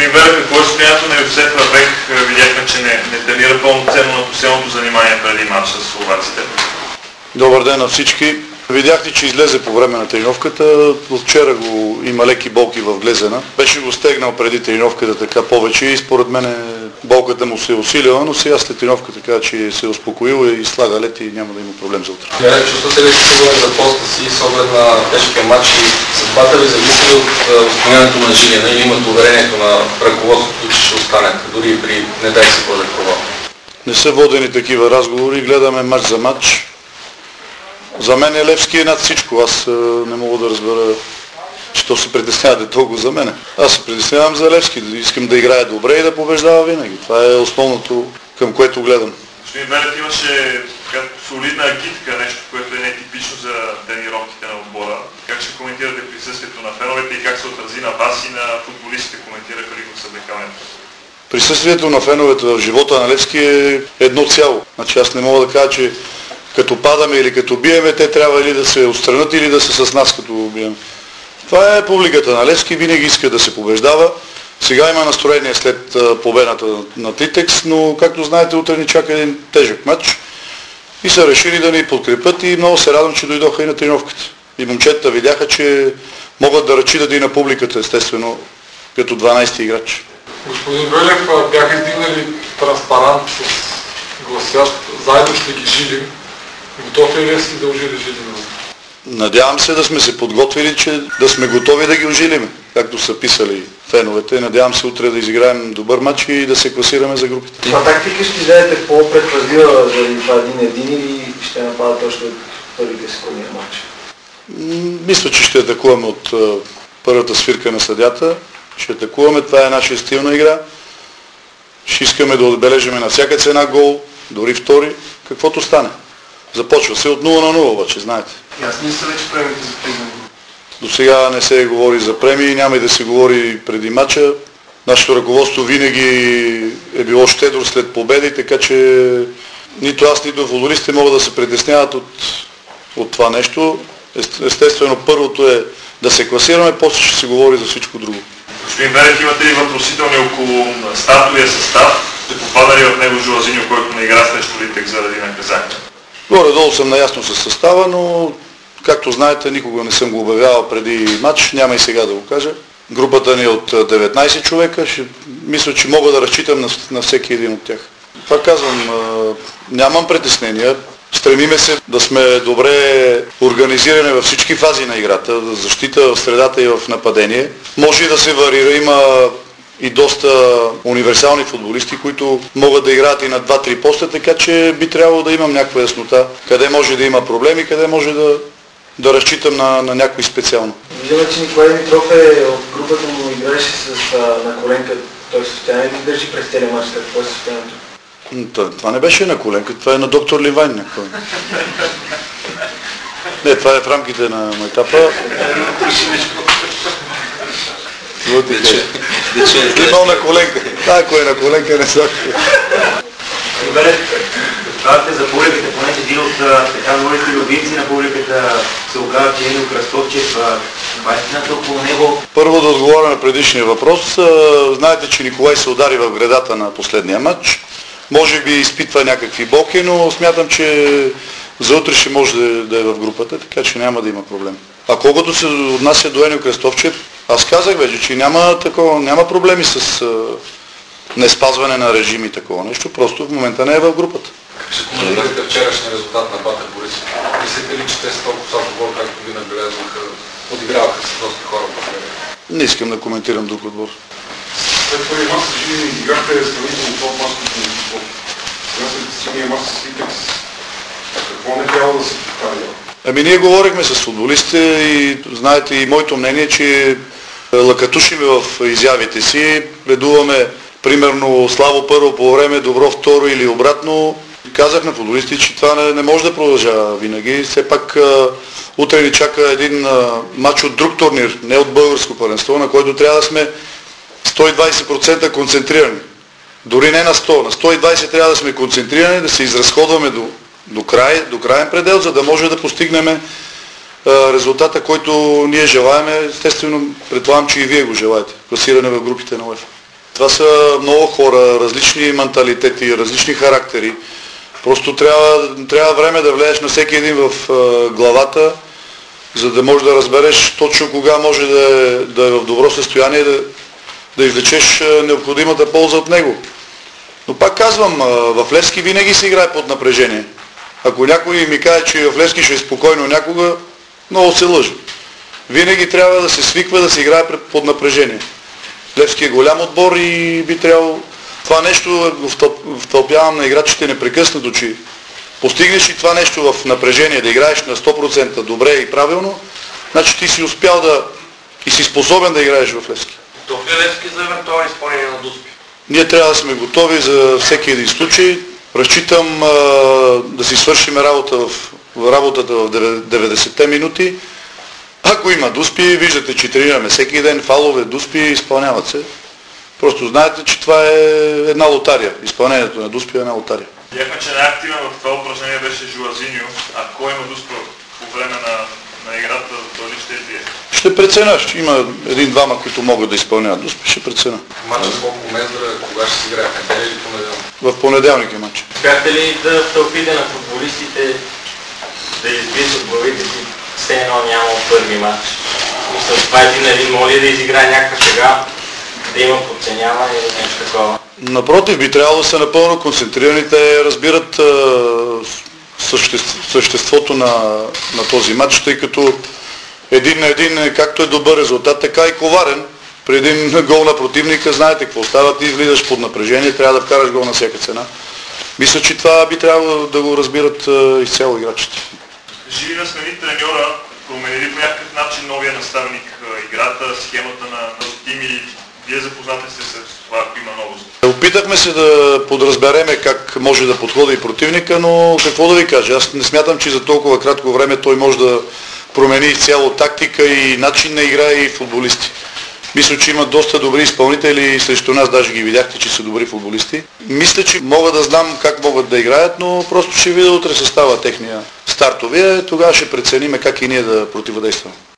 Господин Велев, какво е състоянието на Йосеф Рабех? Видяхме, че не тренира пълноценно на последното занимание преди матч с словаците. Добър ден на всички. Видяхте, че излезе по време на тренировката. От вчера има леки болки в глезена. Беше го стегнал преди тренировката така повече и според мен болката му се е усилила, но сега след тренировката така, че се е успокоил и слага лед и няма да има проблем за утре. Чувствате ли сигурен за поста си с оглед на тежкия матч и съдбата ви зависи от възпоминането на Жилина или имат уверението на ръководството, че ще останете, дори при не дай се Боже провал? Не са водени такива разговори, гледаме матч за матч. За мен Левски е над всичко. Аз не мога да разбера, че то се притеснявате толкова за мене. Аз се притеснявам за Левски. Искам да играе добре и да побеждава винаги. Това е основното, към което гледам. Господин Велев, имаше солидна агитка, нещо, което е нетипично за тренировките на отбора. Как ще коментирате присъствието на феновете и как се отрази на вас и на футболистите, коментираха ли го в съблекаването? Присъствието на феновете в живота на Левски е едно цяло. Значи аз не мога да кажа, че като падаме или като биеме, те трябва или да се отстранят, или да са с нас като биеме. Това е публиката на Левски, винаги иска да се побеждава. Сега има настроение след победата на Титекс, но както знаете, утре ни чака един тежък матч и са решили да ни подкрепят и много се радвам, че дойдоха и на тренировката. И момчетата видяха, че могат да разчитат и на публиката, естествено, като 12-ти играч. Господин Велев, бяха издигнали транспарант с гласят "Заедно ще ги жилим". Готов ли си да ожили жилим? Надявам се да сме се подготвили, че да сме готови да ги ожилиме, както са писали феновете. Надявам се утре да изиграем добър матч и да се класираме за групите. А тактика ще излезете по-предпазлива заради това 1-1 или ще нападате още от първите секунди на матча? Мисля, че ще атакуваме от първата свирка на съдята. Ще атакуваме, това е нашия стил на игра. Ще искаме да отбележим на всяка цена гол, дори втори, каквото стане. Започва се от 0-0 обаче, знаете. Ясни са вече премиите за премия? До сега не се говори за премии, няма и да се говори преди матча. Нашето ръководство винаги е било щедро след победи, така че нито аз, нито футболистите могат да се притесняват от това нещо. Естествено, първото е да се класираме, после ще се говори за всичко друго. Господин Велев, имате ли въпросителни около стартовия състав? Ще попада ли в него Жуазиньо, който не игра срещу Литекс заради наказание? Горе-долу съм наясно със състава, но както знаете, никога не съм го обявявал преди матч, няма и сега да го кажа. Групата ни е от 19 човека, мисля, че мога да разчитам на всеки един от тях. Това казвам, нямам притеснения. Стремиме се да сме добре организирани във всички фази на играта, защита в средата и в нападение. Може и да се варира, има и доста универсални футболисти, които могат да играят и на 2-3 поста, така че би трябвало да имам някаква яснота, къде може да има проблеми, къде може да разчитам на някой специално. Виждаме, че Николай Димитров от групата му играеше на коленка. Той състояние ли държи през целия мач? Какво е състоянието? Това не беше на коленка, това е на доктор Ливайн. Не, това е в рамките на етапа. Имал на коленка. Ако е на коленка, не са. Казвате за публиката, понеже един от говорите любимци на публиката се оказа, че Емил Кръстовчев, бащината около него. Първо да отговоря на предишния въпрос. Знаете, че Николай се удари в гредата на последния матч. Може би изпитва някакви болки, но смятам, че за утре ще може да е в групата, така че няма да има проблем. А колкото се отнася до Емил Кръстовчев, аз казах вече, че няма проблеми с неспазване на режим и такова нещо, просто в момента не е в групата. Как ще коментирате вчерашния резултат на Батър Борисов? Мислите ли, че те са толкова слаб отбор, както ви набелязаха, подиграваха с доста хора по време? Не искам да коментирам друг отбор. След първи мач си играхте сравнително по-мач като отбор. Сега след синия мач с Литекс. Какво не трябва да се повтаря? Ние говорихме с футболистите и знаете и моето мнение, че лакатушиме в изявите си, предуваме примерно слабо първо по време, добро второ или обратно. Казах на футболистите, че това не може да продължава винаги. Все пак утре ни чака един матч от друг турнир, не от българско първенство, на който трябва да сме 120% концентрирани. Дори не на 100, на 120 трябва да сме концентрирани, да се изразходваме до краен предел, за да може да постигнем резултата, който ние желаем. Естествено, предполагам, че и вие го желаете. Класиране в групите на УЕФА. Това са много хора, различни менталитети, различни характери. Просто трябва време да влезеш на всеки един в главата, за да можеш да разбереш точно кога може да е в добро състояние, да извлечеш необходимата полза от него. Но пак казвам, в Левски винаги се играе под напрежение. Ако някой ми каже, че в Левски ще е спокойно някога, много се лъжи. Винаги трябва да се свиква да се играе под напрежение. Левски е голям отбор и би трябвало това нещо го втълпявам на играчите непрекъснато, че постигнеш и това нещо в напрежение, да играеш на 100% добре и правилно, значи ти си успял и си способен да играеш в Левски. Готов ли Левски за евентуално изпълнение на Дуспи? Ние трябва да сме готови за всеки един случай. Разчитам да си свършим работата в 90-те минути. Ако има Дуспи, виждате, че тренираме всеки ден, фалове, Дуспи, изпълняват се. Просто знаете, че това е една лотария. Изпълнението на Дуспи е една лотария. Видяхме, че най-активен в това упражнение беше Жуазиньо. А кой има Дуспи по време на играта, той ли ще бие? Ще преценя. Има един-двама, които могат да изпълняват Дуспи, ще преценя. Мачът с Бобо Мездра, кога ще се играе? В неделя или понеделник? В понеделник е мач. Успяхте ли да втълпите на футболистите да избият от главите си все едно няма първи матч? Мисля, това един моли да изиграе някаква шега, да има подценяване или нещо такова. Напротив, би трябвало да са напълно концентрирани, те разбират съществото на този матч, тъй като един на един, както е добър резултат, така и коварен. При един гол на противника, знаете какво става, ти влизаш под напрежение, трябва да вкараш гол на всяка цена. Мисля, че това би трябвало да го разбират изцяло играчите. Живи да смени треньора, промени по някакъв начин новия наставник играта, схемата на този тим и вие запознате се с това, ако има новост? Опитахме се да подразбереме как може да подходи и противника, но какво да ви кажа, аз не смятам, че за толкова кратко време той може да промени изцяло тактика и начин на игра и футболисти. Мисля, че има доста добри изпълнители и срещу нас даже ги видяхте, че са добри футболисти. Мисля, че мога да знам как могат да играят, но просто ще видя утре състава техния стартовия, тогава ще прецениме как и ние да противодействаме.